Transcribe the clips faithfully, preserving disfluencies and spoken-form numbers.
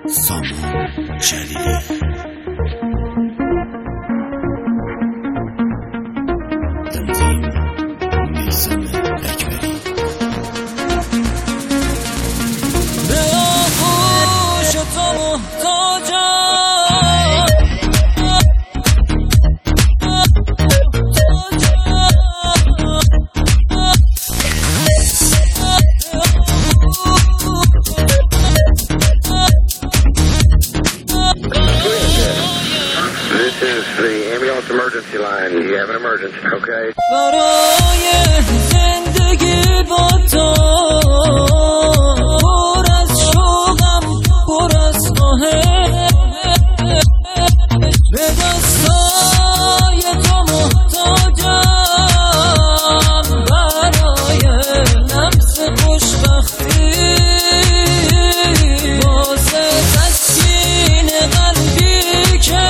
سامان شریعه تنظیم میثم اکبری. به آغوش تو محتاجم، The ambulance emergency line. You have an emergency, okay? برای زندگی با تو پر از شوقم، پر از آهه، به دستای تو محتاجم برای لمس خوشبختی، واسه تسکین قلبی که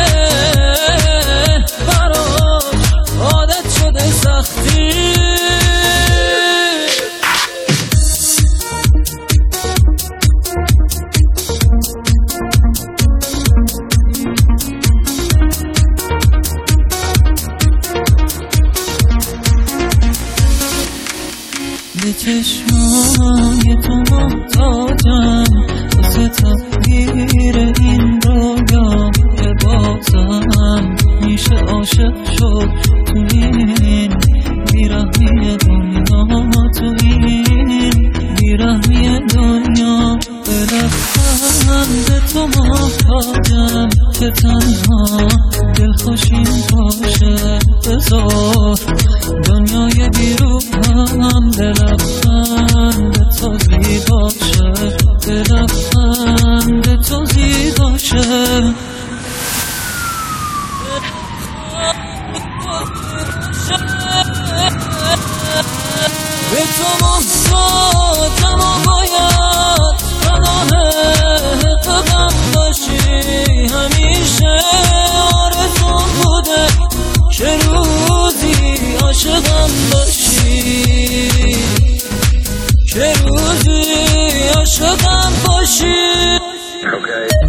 عادت شده سختی. به چشمای تو محتاجم واسه تغییر این رویای بازم میشه عاشق شد تو این بیرحمی دنیا، تو این بیرحمی دنیا. به لبخند تو محتاجم که تنها دلخوشیم باشه، بذار دنیای بیرونم به لبخند تو زیباشه، به لبخند تو زیباشه. به تو محتاجم و باید پناه قدم باشی، همیشه آرزوم بوده که روزی عاشقم باشی، که روزی عاشقم باشی. Okay.